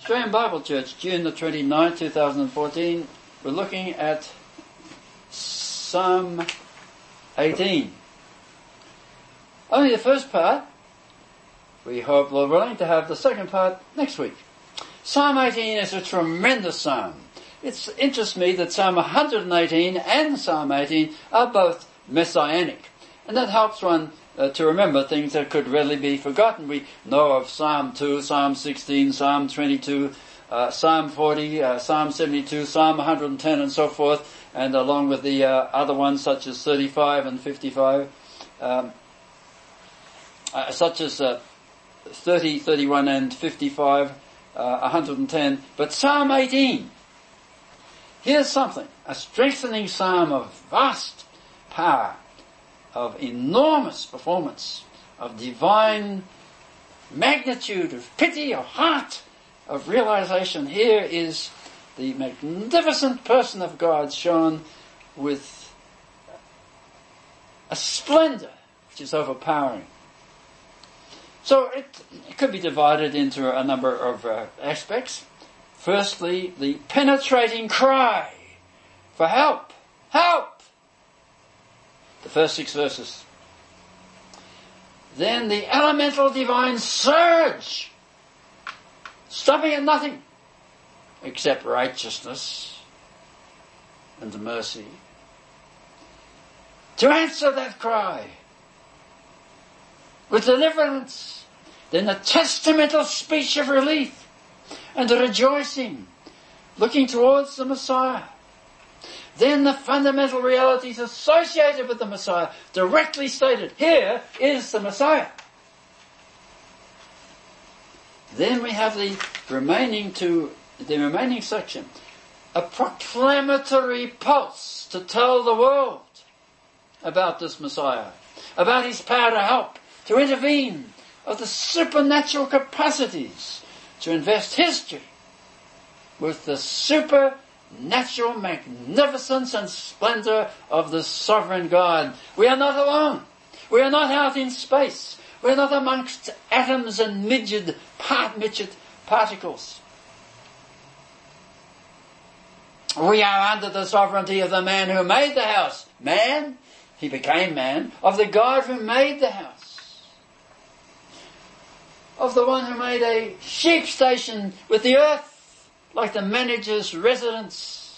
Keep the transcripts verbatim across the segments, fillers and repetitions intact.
Australian Bible Church, June the twenty-ninth, two thousand fourteen. We're looking at Psalm eighteen. Only the first part. We hope, Lord willing, to have the second part next week. Psalm eighteen is a tremendous psalm. It interests me that Psalm one hundred eighteen and Psalm eighteen are both messianic. And that helps one uh, to remember things that could readily be forgotten. We know of Psalm two, Psalm sixteen, Psalm twenty-two, uh, Psalm forty, uh, Psalm seventy-two, Psalm one hundred ten, and so forth, and along with the uh, other ones such as thirty-five and fifty-five, um, uh, such as uh, thirty, thirty-one, and fifty-five, uh, one hundred ten. But Psalm eighteen, here's something, a strengthening psalm of vast power, of enormous performance, of divine magnitude, of pity, of heart, of realization. Here is the magnificent person of God shown with a splendor which is overpowering. So it, it could be divided into a number of uh, aspects. Firstly, the penetrating cry for help. Help! The first six verses. Then the elemental divine surge, stopping at nothing except righteousness and mercy, to answer that cry with deliverance. Then the testamental speech of relief and the rejoicing, looking towards the Messiah. Then the fundamental realities associated with the Messiah, directly stated. Here is the Messiah. Then we have the remaining two, the remaining section, a proclamatory pulse to tell the world about this Messiah, about his power to help, to intervene, of the supernatural capacities to invest history with the supernatural magnificence and splendor of the sovereign God. We are not alone. We are not out in space. We are not amongst atoms and midget, part, midget particles. We are under the sovereignty of the man who made the house. Man, he became man, of the God who made the house. Of the one who made a sheep station with the earth, like the manager's residence.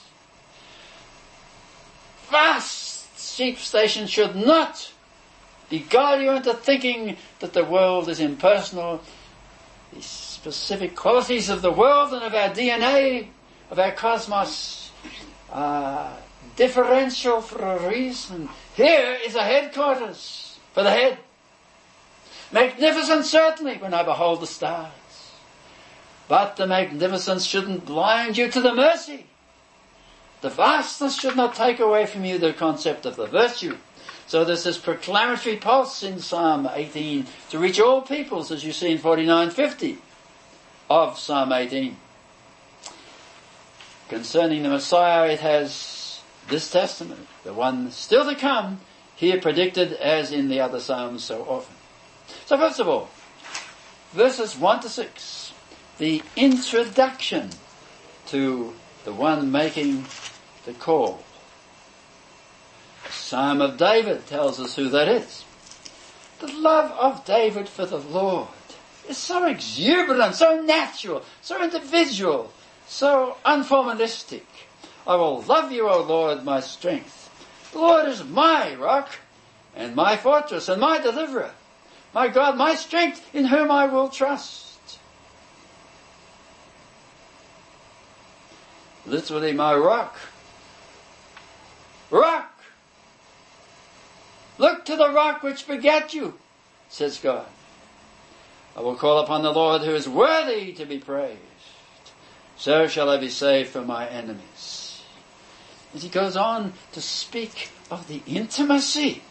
Vast sheep station should not beguile you into thinking that the world is impersonal. The specific qualities of the world and of our D N A, of our cosmos, are differential for a reason. Here is a headquarters for the head. Magnificent, certainly, when I behold the stars. But the magnificence shouldn't blind you to the mercy. The vastness should not take away from you the concept of the virtue. So there's this proclamatory pulse in Psalm eighteen to reach all peoples, as you see in forty-nine fifty of Psalm eighteen. Concerning the Messiah, it has this testimony, the one still to come, here predicted as in the other Psalms so often. So first of all, verses one to six, the introduction to the one making the call. The Psalm of David tells us who that is. The love of David for the Lord is so exuberant, so natural, so individual, so unformalistic. I will love you, O Lord, my strength. The Lord is my rock and my fortress and my deliverer. My God, my strength, in whom I will trust. Literally, my rock. Rock! Look to the rock which begat you, says God. I will call upon the Lord who is worthy to be praised. So shall I be saved from my enemies. And he goes on to speak of the intimacy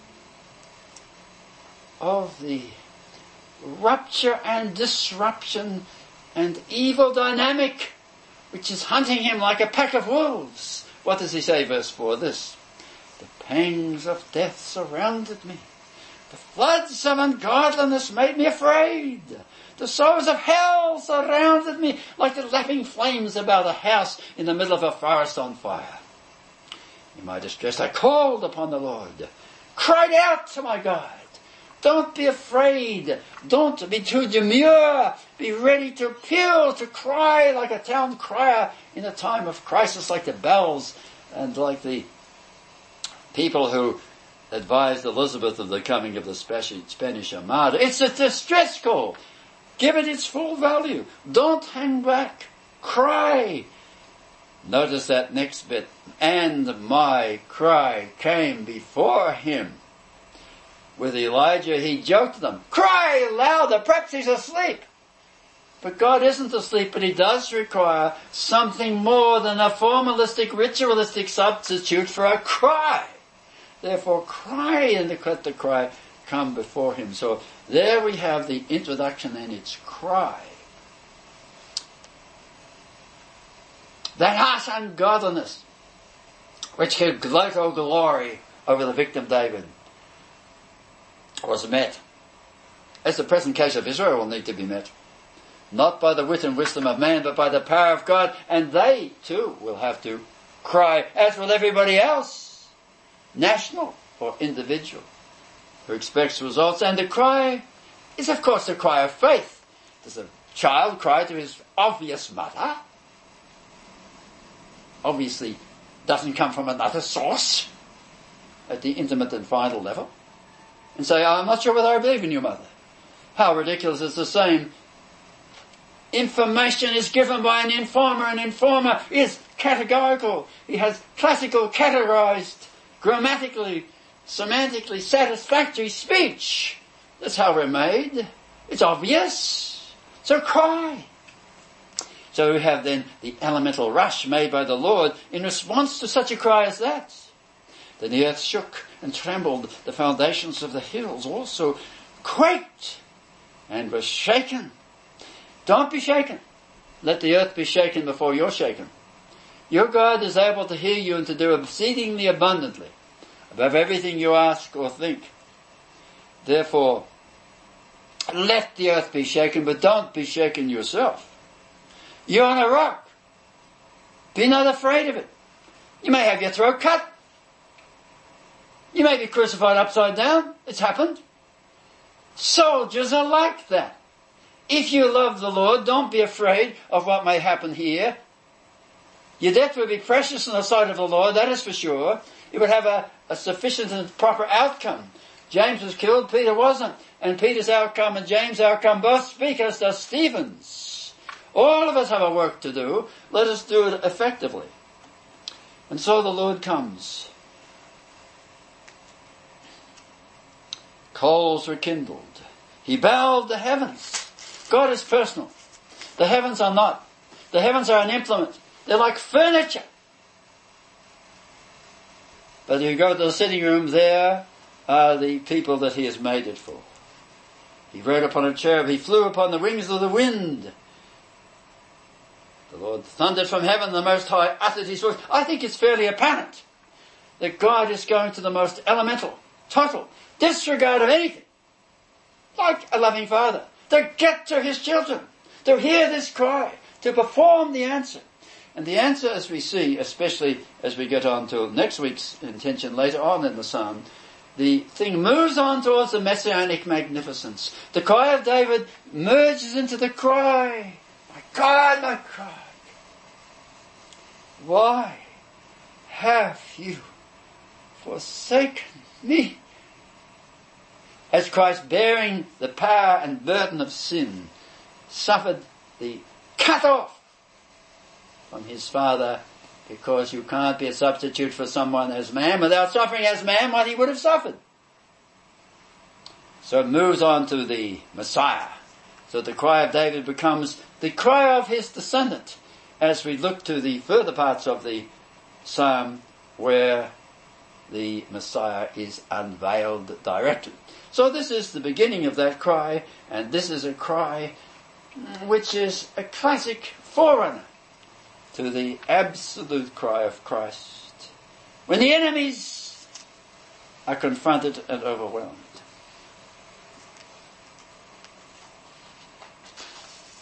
of the rupture and disruption and evil dynamic which is hunting him like a pack of wolves. What does he say, verse four? This: the pangs of death surrounded me. The floods of ungodliness made me afraid. The sorrows of hell surrounded me like the lapping flames about a house in the middle of a forest on fire. In my distress I called upon the Lord, cried out to my God. Don't be afraid. Don't be too demure. Be ready to appeal, to cry like a town crier in a time of crisis, like the bells and like the people who advised Elizabeth of the coming of the Spanish Armada. It's a distress call. Give it its full value. Don't hang back. Cry. Notice that next bit. And my cry came before him. With Elijah, he joked them. Cry louder. Perhaps he's asleep. But God isn't asleep, but he does require something more than a formalistic, ritualistic substitute for a cry. Therefore, cry and let the cry come before him. So there we have the introduction and its cry. That harsh ungodliness, which could gloat or glory over the victim David, was met, as the present case of Israel will need to be met, not by the wit and wisdom of man, but by the power of God. And they, too, will have to cry, as will everybody else, national or individual, who expects results. And the cry is, of course, the cry of faith. Does a child cry to his obvious mother? Obviously, doesn't come from another source at the intimate and final level. And say, I'm not sure whether I believe in you, mother. How ridiculous. It's the same. Information is given by an informer. An informer is categorical. He has classical, categorized, grammatically, semantically satisfactory speech. That's how we're made. It's obvious. So cry. So we have then the elemental rush made by the Lord in response to such a cry as that. Then the earth shook and trembled. The foundations of the hills also quaked and were shaken. Don't be shaken. Let the earth be shaken before you're shaken. Your God is able to hear you and to do exceedingly abundantly above everything you ask or think. Therefore, let the earth be shaken, but don't be shaken yourself. You're on a rock. Be not afraid of it. You may have your throat cut. You may be crucified upside down. It's happened. Soldiers are like that. If you love the Lord, don't be afraid of what may happen here. Your death will be precious in the sight of the Lord, that is for sure. It would have a, a sufficient and proper outcome. James was killed, Peter wasn't. And Peter's outcome and James' outcome both speak as does Stephen's. All of us have a work to do. Let us do it effectively. And so the Lord comes. Coals were kindled. He bowed the heavens. God is personal. The heavens are not. The heavens are an implement. They're like furniture. But you go to the sitting room, there are the people that he has made it for. He rode upon a cherub. He flew upon the wings of the wind. The Lord thundered from heaven. The Most High uttered his voice. I think it's fairly apparent that God is going to the most elemental, total disregard of anything, like a loving father, to get to his children, to hear this cry, to perform the answer. And the answer, as we see, especially as we get on to next week's intention later on in the psalm, the thing moves on towards the messianic magnificence. The cry of David merges into the cry, my God, my God, why have you forsaken me? As Christ, bearing the power and burden of sin, suffered the cut off from his Father, because you can't be a substitute for someone as man without suffering as man what he would have suffered. So it moves on to the Messiah. So the cry of David becomes the cry of his descendant as we look to the further parts of the psalm where the Messiah is unveiled directly. So this is the beginning of that cry, and this is a cry which is a classic forerunner to the absolute cry of Christ when the enemies are confronted and overwhelmed.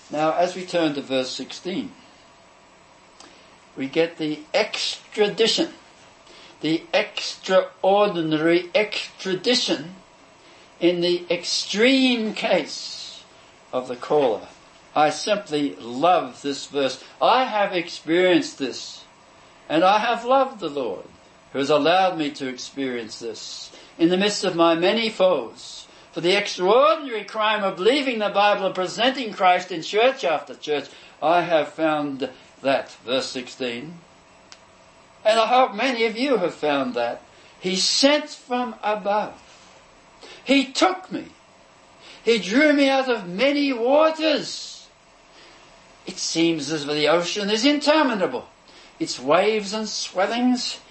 Now, as we turn to verse sixteen, we get the extradition, the extraordinary extradition in the extreme case of the caller. I simply love this verse. I have experienced this, and I have loved the Lord, who has allowed me to experience this in the midst of my many foes. For the extraordinary crime of believing the Bible and presenting Christ in church after church, I have found that. Verse sixteen. And I hope many of you have found that. He sent from above. He took me. He drew me out of many waters. It seems as if the ocean is interminable. Its waves and swellings,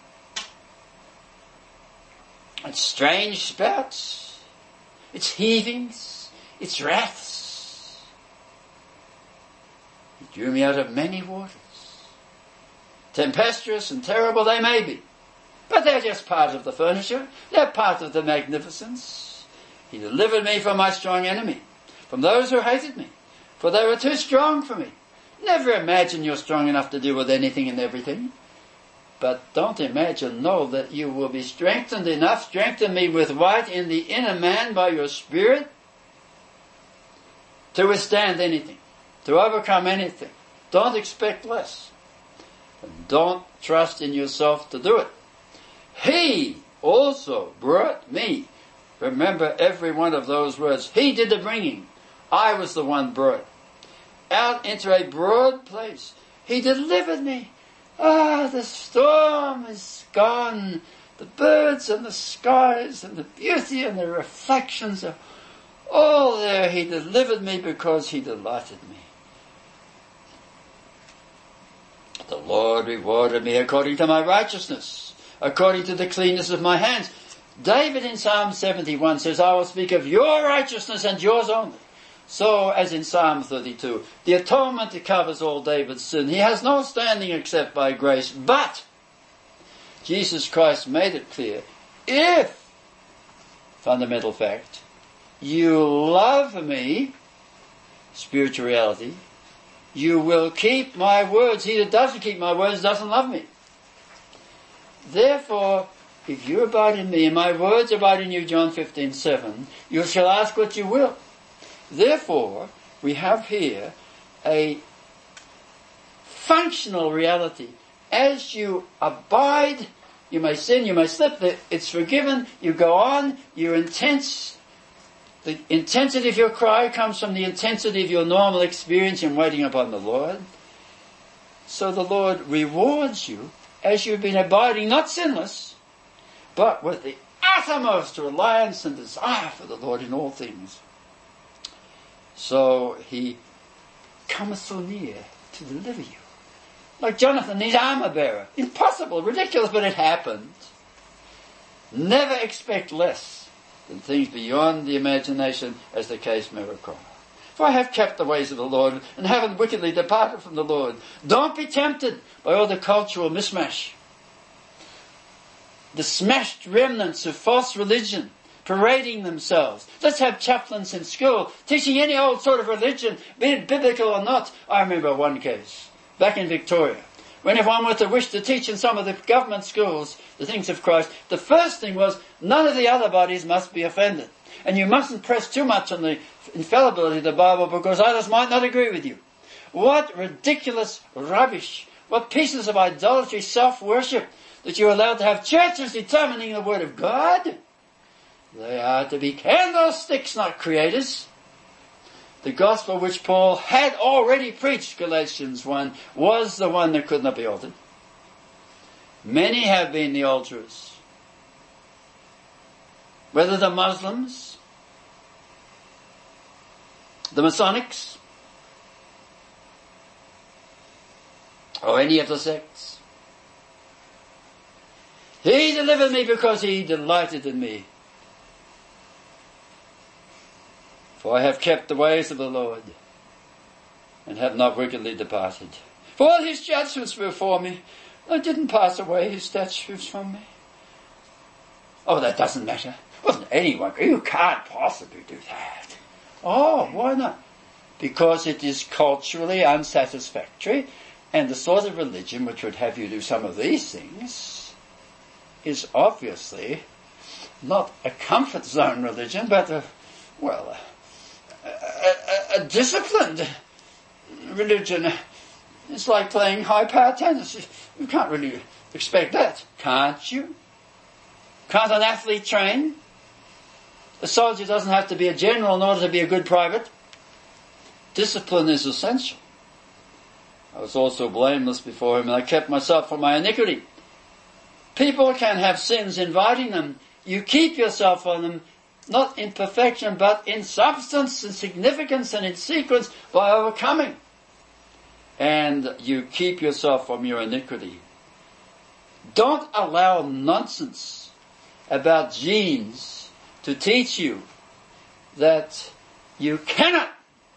its strange spouts, its heavings, its wraths. He drew me out of many waters. Tempestuous and terrible they may be, but they're just part of the furniture. They're part of the magnificence. He delivered me from my strong enemy, from those who hated me, for they were too strong for me. Never imagine you're strong enough to deal with anything and everything. But don't imagine, know that you will be strengthened enough, strengthen me with might in the inner man by your Spirit, to withstand anything, to overcome anything. Don't expect less. And don't trust in yourself to do it. He also brought me. Remember every one of those words. He did the bringing. I was the one brought out into a broad place. He delivered me. Ah, the storm is gone. The birds and the skies and the beauty and the reflections are all there. He delivered me because he delighted me. The Lord rewarded me according to my righteousness, according to the cleanness of my hands. David in Psalm seventy-one says, I will speak of your righteousness and yours only. So, as in Psalm thirty-two, the atonement that covers all David's sin. He has no standing except by grace. But Jesus Christ made it clear, if, fundamental fact, you love me, spiritual reality, you will keep my words. He that doesn't keep my words doesn't love me. Therefore, if you abide in me and my words abide in you, John fifteen seven, you shall ask what you will. Therefore, we have here a functional reality. As you abide, you may sin, you may slip, it's forgiven, you go on, you're intense. The intensity of your cry comes from the intensity of your normal experience in waiting upon the Lord. So the Lord rewards you as you've been abiding, not sinless, but with the uttermost reliance and desire for the Lord in all things. So he cometh so near to deliver you. Like Jonathan, his armor bearer. Impossible, ridiculous, but it happened. Never expect less than things beyond the imagination, as the case may require. For I have kept the ways of the Lord and haven't wickedly departed from the Lord. Don't be tempted by all the cultural mishmash, the smashed remnants of false religion parading themselves. Let's have chaplains in school teaching any old sort of religion, be it biblical or not. I remember one case back in Victoria, when if one were to wish to teach in some of the government schools the things of Christ, the first thing was none of the other bodies must be offended. And you mustn't press too much on the infallibility of the Bible because others might not agree with you. What ridiculous rubbish. What pieces of idolatry, self-worship, that you're allowed to have churches determining the Word of God. They are to be candlesticks, not creators. The gospel which Paul had already preached, Galatians one, was the one that could not be altered. Many have been the alterers. Whether the Muslims, the Masonics, or any of the sects. He delivered me because he delighted in me. For I have kept the ways of the Lord, and have not wickedly departed. For all his judgments were before me. I didn't pass away his statutes from me. Oh, that doesn't matter. Wasn't anyone? You can't possibly do that. Oh, why not? because it is culturally unsatisfactory, and the sort of religion which would have you do some of these things is obviously not a comfort zone religion, but a, well, a, a, a disciplined religion. It's like playing high-power tennis. You can't really expect that, can't you? Can't an athlete train? A soldier doesn't have to be a general in order to be a good private. Discipline is essential. I was also blameless before him, and I kept myself from my iniquity. People can have sins inviting them. You keep yourself from them, not in perfection, but in substance, in significance, and in sequence, by overcoming. And you keep yourself from your iniquity. Don't allow nonsense about genes to teach you that you cannot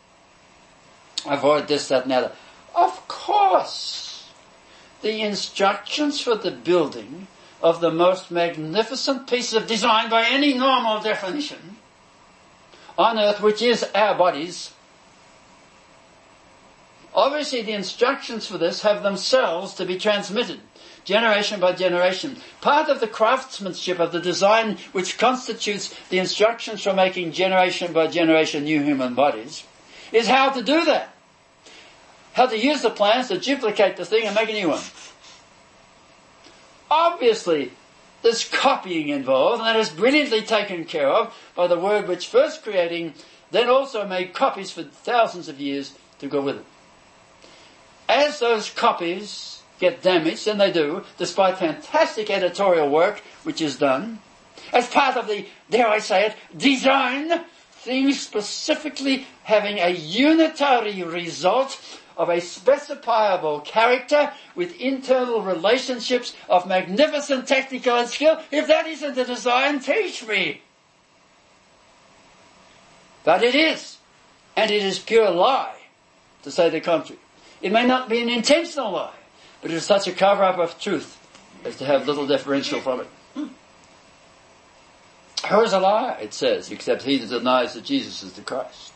avoid this, that, and the other. Of course, the instructions for the building of the most magnificent piece of design by any normal definition on earth, which is our bodies, obviously the instructions for this have themselves to be transmitted generation by generation. Part of the craftsmanship of the design which constitutes the instructions for making generation by generation new human bodies is how to do that. How to use the plans to duplicate the thing and make a new one. Obviously, there's copying involved, and that is brilliantly taken care of by the Word which first creating, then also made copies for thousands of years to go with it. As those copies get damaged, and they do, despite fantastic editorial work which is done, as part of the, dare I say it, design, things specifically having a unitary result of a specifiable character with internal relationships of magnificent technical skill. If that isn't the design, teach me. But it is. And it is pure lie, to say the contrary. It may not be an intentional lie, but it is such a cover-up of truth as to have little differential from it. Who is a liar, it says, except he that denies that Jesus is the Christ.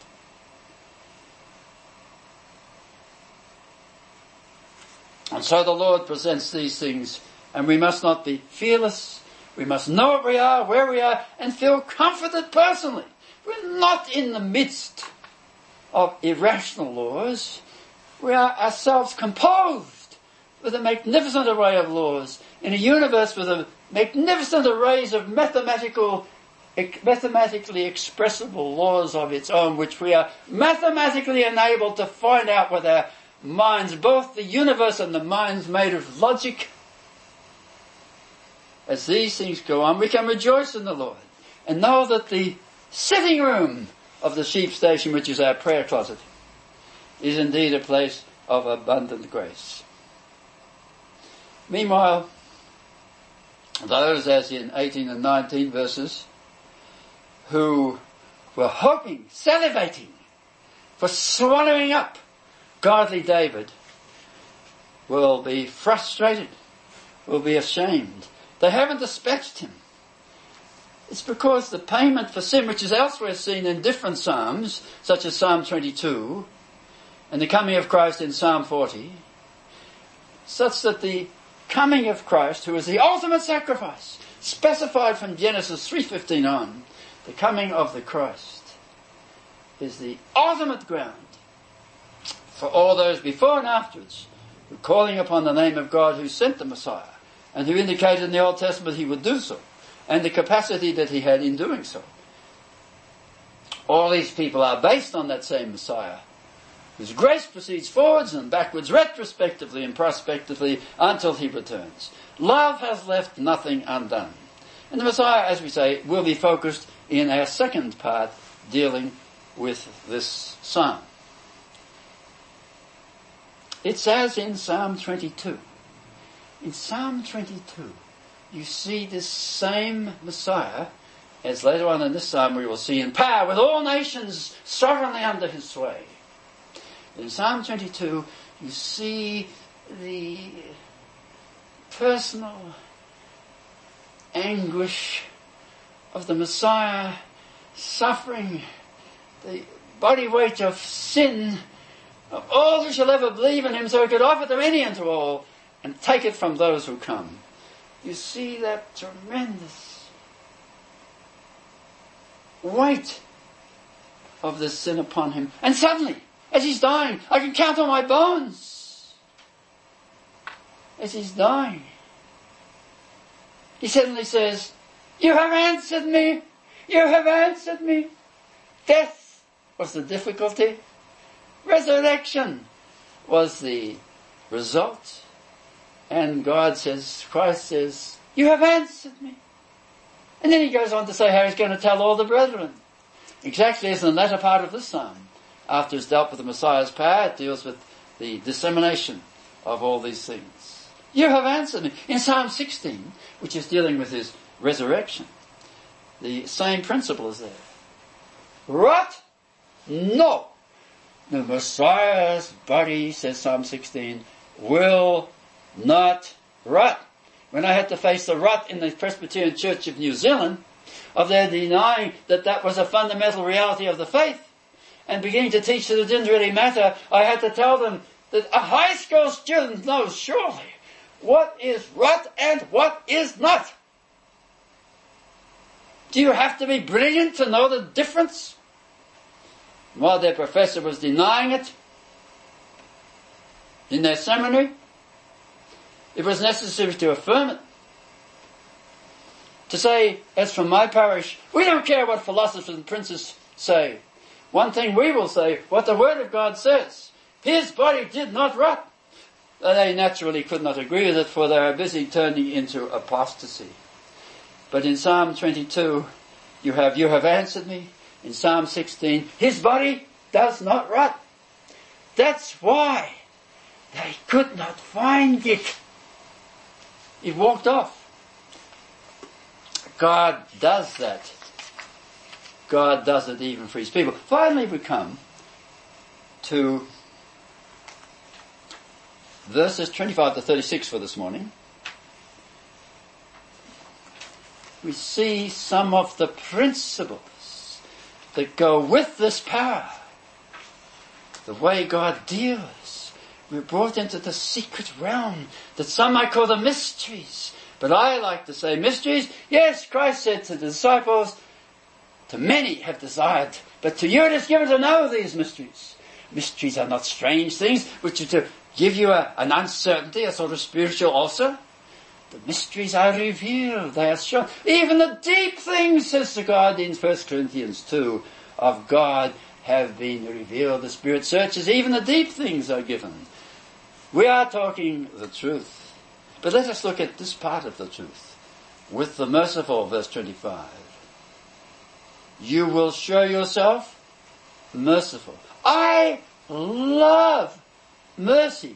And so the Lord presents these things, and we must not be fearless. We must know what we are, where we are, and feel comforted personally. We're not in the midst of irrational laws. We are ourselves composed with a magnificent array of laws in a universe with a magnificent arrays of mathematical, mathematically expressible laws of its own, which we are mathematically enabled to find out with our minds, both the universe and the minds made of logic. As these things go on, we can rejoice in the Lord and know that the sitting room of the sheep station, which is our prayer closet, is indeed a place of abundant grace. Meanwhile, those, as in eighteen and nineteen verses, who were hoping, salivating for swallowing up godly David, will be frustrated, will be ashamed. They haven't dispatched him. It's because the payment for sin, which is elsewhere seen in different psalms, such as Psalm twenty-two, and the coming of Christ in Psalm forty, such that the coming of Christ, who is the ultimate sacrifice, specified from Genesis three fifteen on, the coming of the Christ is the ultimate ground for all those before and afterwards who, calling upon the name of God who sent the Messiah and who indicated in the Old Testament he would do so, and the capacity that he had in doing so. All these people are based on that same Messiah, whose grace proceeds forwards and backwards, retrospectively and prospectively, until he returns. Love has left nothing undone. And the Messiah, as we say, will be focused in our second part, dealing with this psalm. It says in Psalm twenty-two, in Psalm twenty-two, you see this same Messiah, as later on in this psalm we will see, in power, with all nations sovereignly under his sway. In Psalm twenty-two, you see the personal anguish of the Messiah suffering the body weight of sin of all who shall ever believe in him, so he could offer them any and to all and take it from those who come. You see that tremendous weight of this sin upon him. And suddenly, as he's dying, I can count on my bones. As he's dying, he suddenly says, you have answered me. You have answered me. Death was the difficulty. Resurrection was the result. And God says, Christ says, you have answered me. And then he goes on to say how he's going to tell all the brethren. Exactly as in the latter part of this psalm. After it's dealt with the Messiah's power, it deals with the dissemination of all these things. You have answered me. In Psalm sixteen, which is dealing with his resurrection, the same principle is there. Rot? No. The Messiah's body, says Psalm sixteen, will not rot. When I had to face the rot in the Presbyterian Church of New Zealand, of their denying that that was a fundamental reality of the faith, and beginning to teach that it didn't really matter, I had to tell them that a high school student knows surely what is rot and what is not. Do you have to be brilliant to know the difference? While their professor was denying it in their seminary, it was necessary to affirm it. To say, as from my parish, we don't care what philosophers and princes say. One thing we will say, what the Word of God says. His body did not rot. They naturally could not agree with it, for they are busy turning into apostasy. But in Psalm twenty-two, you have, you have answered me. In Psalm sixteen, his body does not rot. That's why they could not find it. It walked off. God does that. God does it even for his people. Finally we come to verses twenty-five to thirty-six for this morning. We see some of the principles that go with this power. The way God deals. We're brought into the secret realm that some might call the mysteries. But I like to say mysteries. Yes, Christ said to the disciples, to many have desired, but to you it is given to know these mysteries. Mysteries are not strange things, which are to give you a, an uncertainty, a sort of spiritual ulcer. The mysteries are revealed, they are shown. Even the deep things, says the God in First Corinthians two, of God have been revealed. The Spirit searches, even the deep things are given. We are talking the truth. But let us look at this part of the truth. With the merciful, verse twenty-five. You will show yourself merciful. I love mercy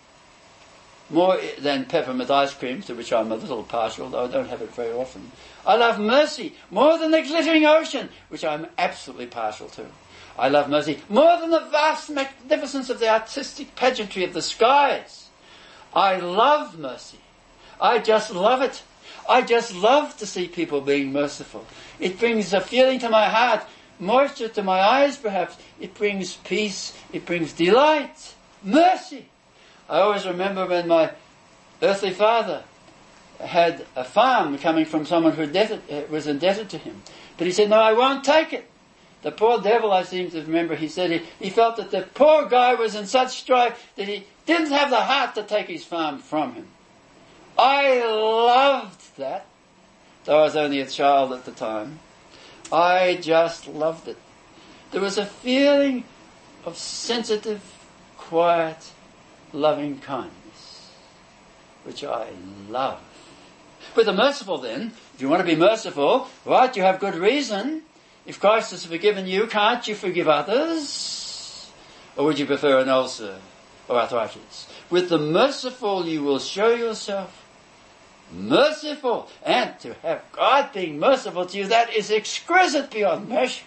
more than peppermint ice cream, to which I'm a little partial, though I don't have it very often. I love mercy more than the glittering ocean, which I'm absolutely partial to. I love mercy more than the vast magnificence of the artistic pageantry of the skies. I love mercy. I just love it. I just love to see people being merciful. It brings a feeling to my heart, moisture to my eyes perhaps. It brings peace. It brings delight. Mercy. I always remember when my earthly father had a farm coming from someone who indebted, was indebted to him. But he said, no, I won't take it. The poor devil, I seem to remember, he said he, he felt that the poor guy was in such strife that he didn't have the heart to take his farm from him. I loved that, though I was only a child at the time. I just loved it. There was a feeling of sensitive, quiet, loving kindness, which I love. With the merciful then, if you want to be merciful, right, you have good reason. If Christ has forgiven you, can't you forgive others? Or would you prefer an ulcer or arthritis? With the merciful you will show yourself merciful. And to have God being merciful to you, that is exquisite beyond measure.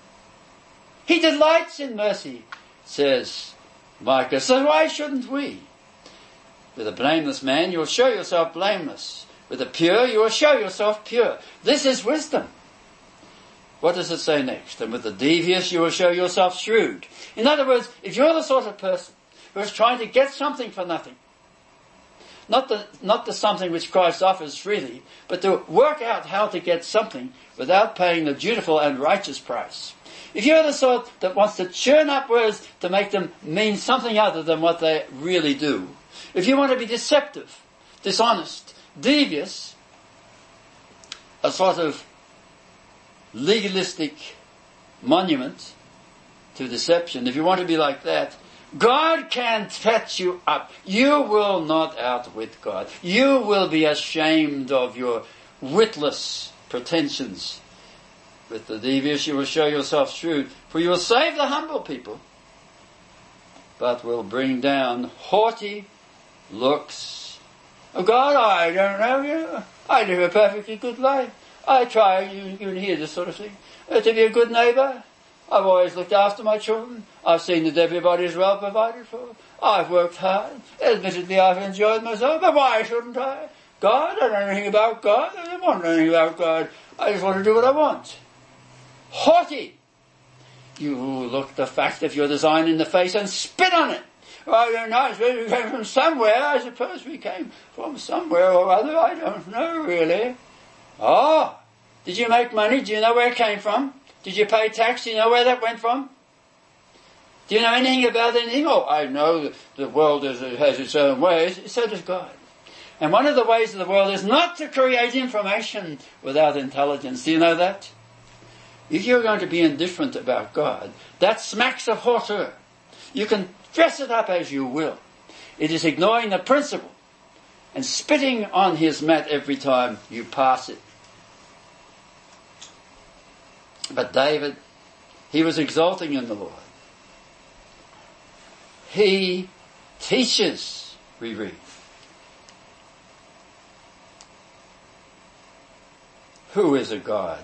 He delights in mercy, says Micah. So why shouldn't we? With a blameless man, you will show yourself blameless. With the pure, you will show yourself pure. This is wisdom. What does it say next? And with the devious you will show yourself shrewd. In other words, if you're the sort of person who is trying to get something for nothing, not the, not the something which Christ offers freely, but to work out how to get something without paying the dutiful and righteous price. If you're the sort that wants to churn up words to make them mean something other than what they really do, if you want to be deceptive, dishonest, devious, a sort of legalistic monument to deception, if you want to be like that, God can patch you up. You will not outwit God. You will be ashamed of your witless pretensions. With the devious you will show yourself shrewd, for you will save the humble people, but will bring down haughty looks. Oh God, I don't know you. I live a perfectly good life. I try, you, you hear this sort of thing, uh, to be a good neighbour. I've always looked after my children. I've seen that everybody is well provided for. I've worked hard. Admittedly, I've enjoyed myself, but why shouldn't I? God, I don't know anything about God. I don't want anything about God. I just want to do what I want. Haughty. You look the fact of your design in the face and spit on it. I don't know, we came from somewhere. I suppose we came from somewhere or other. I don't know, really. Oh, did you make money? Do you know where it came from? Did you pay tax? Do you know where that went from? Do you know anything about anything? Oh, I know the world is, has its own ways. So does God. And one of the ways of the world is not to create information without intelligence. Do you know that? If you're going to be indifferent about God, that smacks of hauteur. You can dress it up as you will. It is ignoring the principle and spitting on his mat every time you pass it. But David, he was exulting in the Lord. He teaches, we read. Who is a God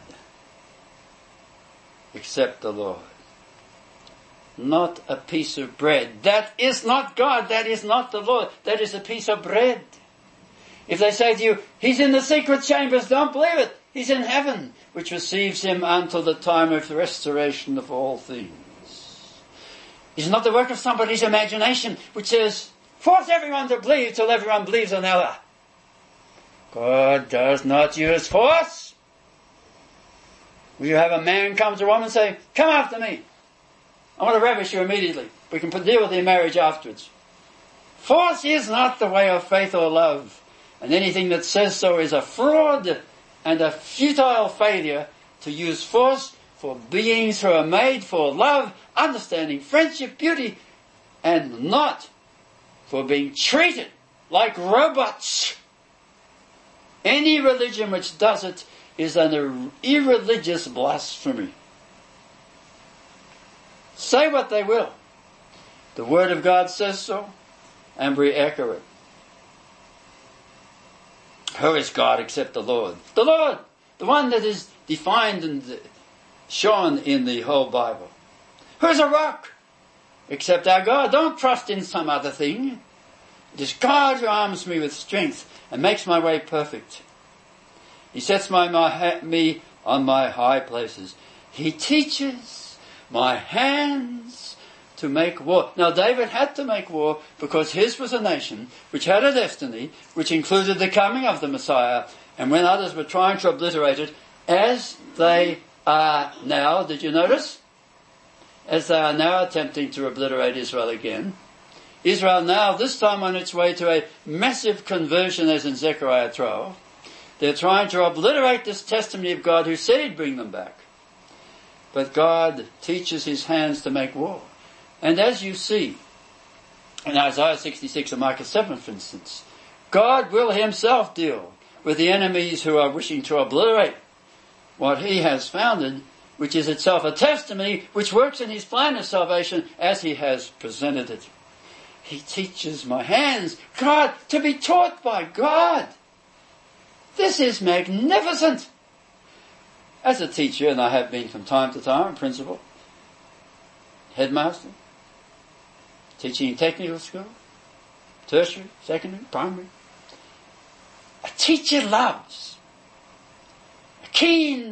except the Lord? Not a piece of bread. That is not God. That is not the Lord. That is a piece of bread. If they say to you, he's in the secret chambers, don't believe it. He's in heaven, which receives him until the time of the restoration of all things. It's not the work of somebody's imagination, which says, force everyone to believe till everyone believes on Allah. God does not use force. Will you have a man come to a woman and say, come after me. I want to ravish you immediately. We can deal with the marriage afterwards. Force is not the way of faith or love. And anything that says so is a fraud and a futile failure to use force for beings who are made for love, understanding, friendship, beauty, and not for being treated like robots. Any religion which does it is an irreligious blasphemy. Say what they will. The Word of God says so, and we echo it. Who is God except the Lord? The Lord, the one that is defined and shown in the whole Bible. Who's a rock except our God? Don't trust in some other thing. It is God who arms me with strength and makes my way perfect. He sets my, my, me on my high places. He teaches my hands to make war. Now David had to make war because his was a nation which had a destiny which included the coming of the Messiah, and when others were trying to obliterate it, as they are now, did you notice? As they are now attempting to obliterate Israel again. Israel now, this time on its way to a massive conversion as in Zechariah twelve. They're trying to obliterate this testimony of God who said he'd bring them back. But God teaches his hands to make war. And as you see, in Isaiah sixty-six and Micah seven, for instance, God will himself deal with the enemies who are wishing to obliterate what he has founded, which is itself a testimony which works in his plan of salvation as he has presented it. He teaches my hands, God, to be taught by God. This is magnificent. As a teacher, and I have been from time to time, principal, headmaster, teaching in technical school, tertiary, secondary, primary. A teacher loves a keen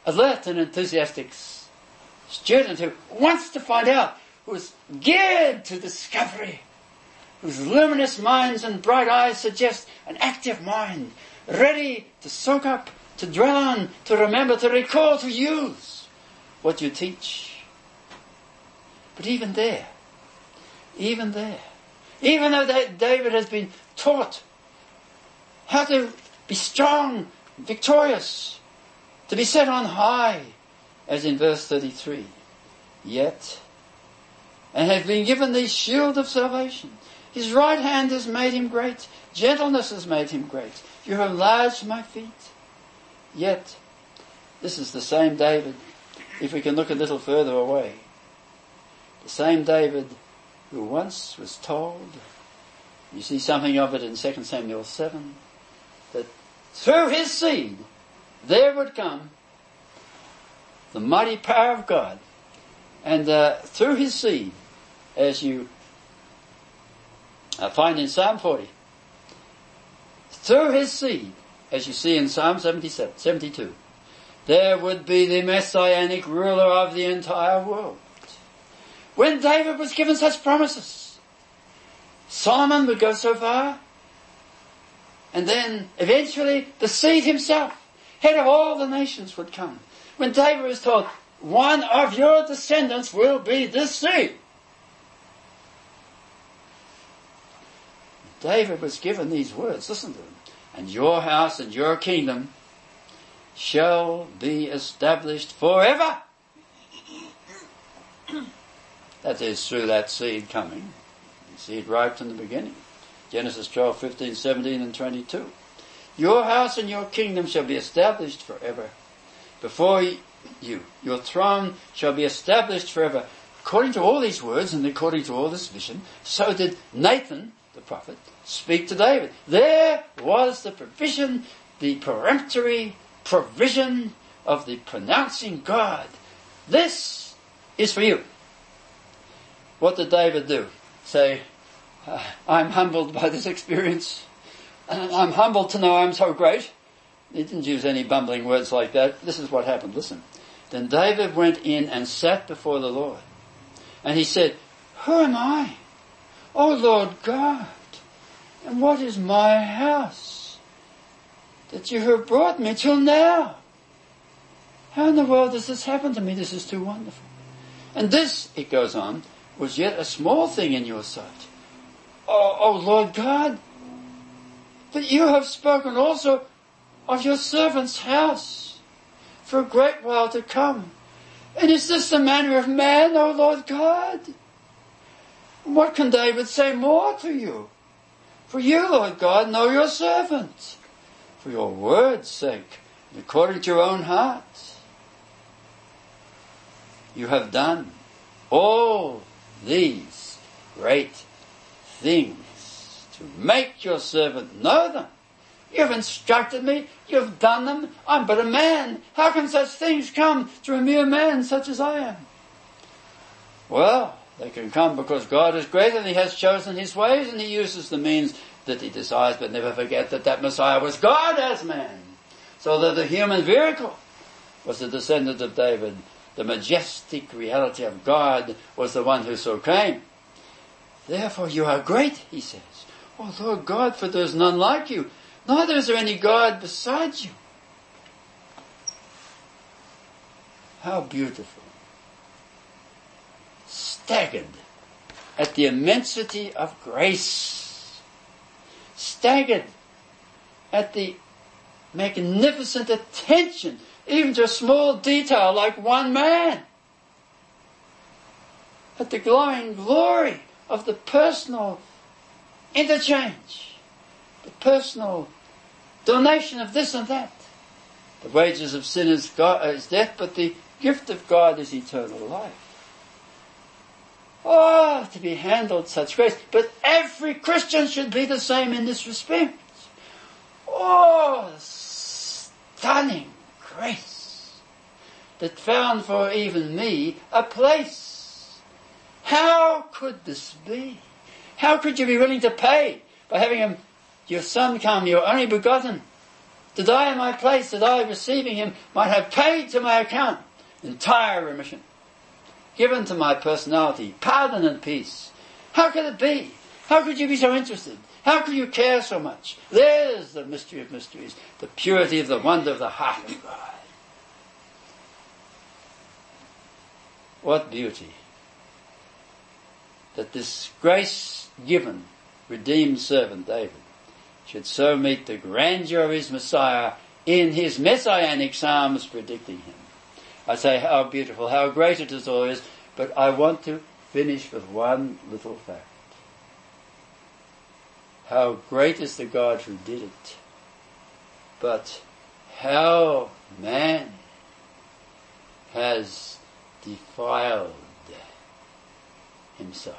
alert and enthusiastic student who wants to find out, who's geared to discovery, whose luminous minds and bright eyes suggest an active mind, ready to soak up, to dwell on, to remember, to recall, to use what you teach. But even there, even there, even though David has been taught how to be strong, victorious, to be set on high, as in verse thirty-three, yet, and have been given the shield of salvation. His right hand has made him great. Gentleness has made him great. You have enlarged my feet. Yet, this is the same David, if we can look a little further away. The same David who once was told, you see something of it in Second Samuel seven, that through his seed there would come the mighty power of God. And uh, through his seed, as you uh, find in Psalm forty, through his seed, as you see in Psalm seventy-seven, seventy-two, there would be the messianic ruler of the entire world. When David was given such promises, Solomon would go so far, and then eventually the seed himself, head of all the nations, would come. When David was told, one of your descendants will be this seed. David was given these words, listen to them. And your house and your kingdom shall be established forever. That is through that seed coming. The seed ripe from the beginning. Genesis twelve, fifteen, seventeen and twenty-two. Your house and your kingdom shall be established forever. Before you, your throne shall be established forever. According to all these words and according to all this vision, so did Nathan, the prophet, speak to David. There was the provision, the peremptory provision of the pronouncing God. This is for you. What did David do? Say, uh, I'm humbled by this experience. And I'm humbled to know I'm so great. He didn't use any bumbling words like that. This is what happened. Listen. Then David went in and sat before the Lord. And he said, who am I, O Lord God? And what is my house that you have brought me till now? How in the world does this happen to me? This is too wonderful. And this, it goes on, was yet a small thing in your sight. Oh, oh Lord God, but you have spoken also of your servant's house for a great while to come. And is this the manner of man, O Lord God? What can David say more to you? For you, Lord God, know your servant, for your word's sake, and according to your own heart. You have done all these great things to make your servant know them. You have instructed me, you have done them, I'm but a man. How can such things come to a mere man such as I am? Well, they can come because God is great and He has chosen His ways and He uses the means that He desires, but never forget that that Messiah was God as man. So that the human vehicle was the descendant of David. The majestic reality of God was the one who so came. Therefore you are great, he says. Oh Lord God, for there is none like you. Neither is there any God besides you. How beautiful. Staggered at the immensity of grace. Staggered at the magnificent attention, even to a small detail like one man. At the glowing glory of the personal interchange, the personal donation of this and that. The wages of sin is, God, is death, but the gift of God is eternal life. Oh, to be handled such grace. But every Christian should be the same in this respect. Oh, stunning grace that found for even me a place. How could this be? How could you be willing to pay by having a, your son come, your only begotten, to die in my place, that I, receiving him, might have paid to my account entire remission, given to my personality pardon and peace. How could it be? How could you be so interested? How could you care so much? There's the mystery of mysteries, the purity of the wonder of the heart of God. What beauty that this grace-given, redeemed servant David should so meet the grandeur of his Messiah in his messianic psalms predicting him. I say how beautiful, how great it is all is, but I want to finish with one little fact. How great is the God who did it, but how man has defiled himself.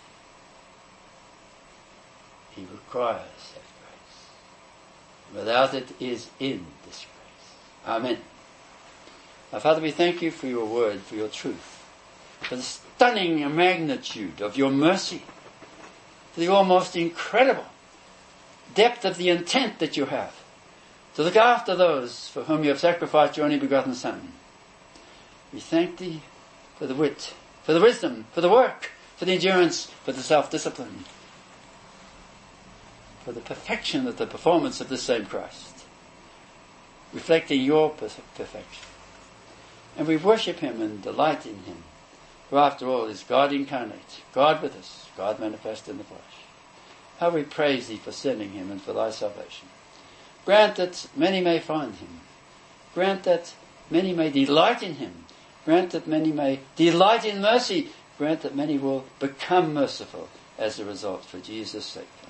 He requires that grace. Without it is in disgrace. Amen. Now, Father, we thank you for your word, for your truth, for the stunning magnitude of your mercy, for the almost incredible depth of the intent that you have to look after those for whom you have sacrificed your only begotten Son. We thank thee for the wit, for the wisdom, for the work, for the endurance, for the self-discipline, for the perfection of the performance of this same Christ, reflecting your perfection. And we worship him and delight in him, who after all is God incarnate, God with us, God manifest in the flesh. How we praise thee for sending him and for thy salvation. Grant that many may find him. Grant that many may delight in him. Grant that many may delight in mercy. Grant that many will become merciful as a result, for Jesus' sake.